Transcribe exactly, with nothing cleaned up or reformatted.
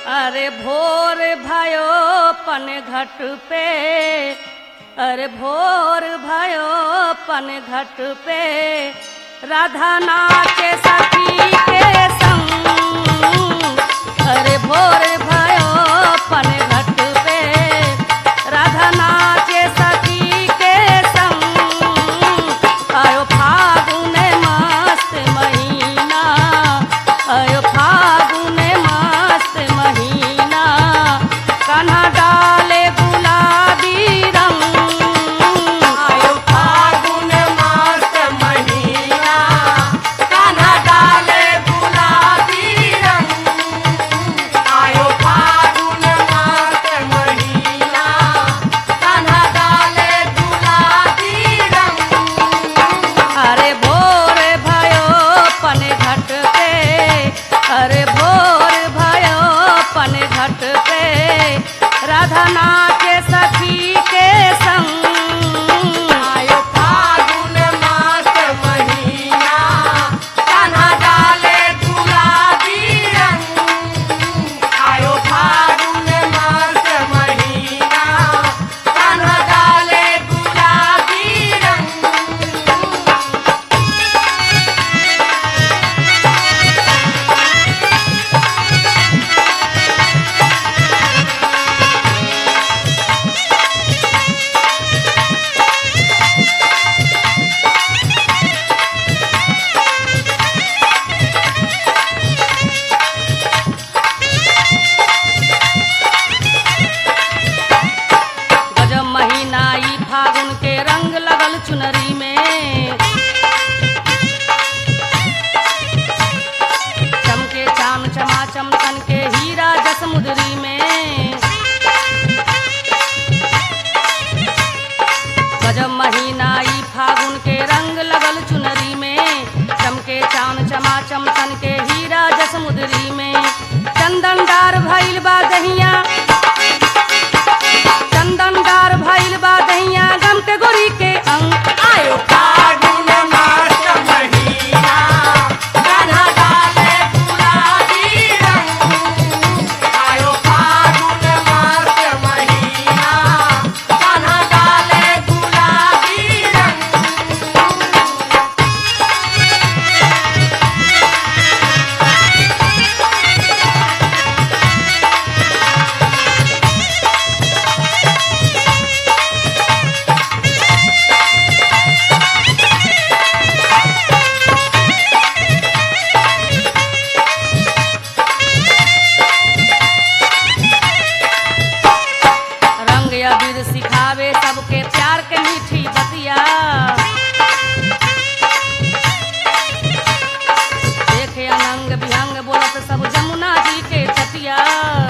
अरे भोर भयो पन घट पे, अरे भोर भयो पन घट पे, राधा नाचे सखी के संग। अरे भोर भयो पन घट पे, राधा नाचे सखी के संग। आयो फागुन मस्त महीना, आयो फागुन मस्त महीना, कान्हा डाले गुलाबी रंग। आयो फागुन मस्त महीना, कान्हा डाले गुलाबी रंग। आयो फागुन मस्त महीना, कान्हा डाले गुलाबी रंग। अरे भोर भयो पन घट पे, अरे भोर भयो पन घट पे, राधा नाचे सखी के संग। आयो फागुन मस्त महीना, कान्हा डाले गुलाबी रंग। आयो फागुन मस्त महीना, कान्हा डाले गुलाबी रंग। गजब महीना ई फागुन के रंग लगल चुनरी में, चमके चाम चमाचम तन के हीरा जस मुदरी में। गजब महीना ई फागुन के रंग लगल चुनरी में, चमके चाम चमाचम तन के हीरा जस मुदरी में। चंदनदार भइल बा दहिया, चंदनदार भइल बा दहिया, गम के गोरी के अंग। आयो फागुन मस्त महीना, कान्हा डाले गुलाबी रंग। आयो फागुन मस्त महीना, कान्हा डाले गुलाबी रंग। रंग अबीर सिखावे सबके प्यार के मीठी बतिया, देखे अनंग विहंग बोलत सब जमुना जी के तटिया।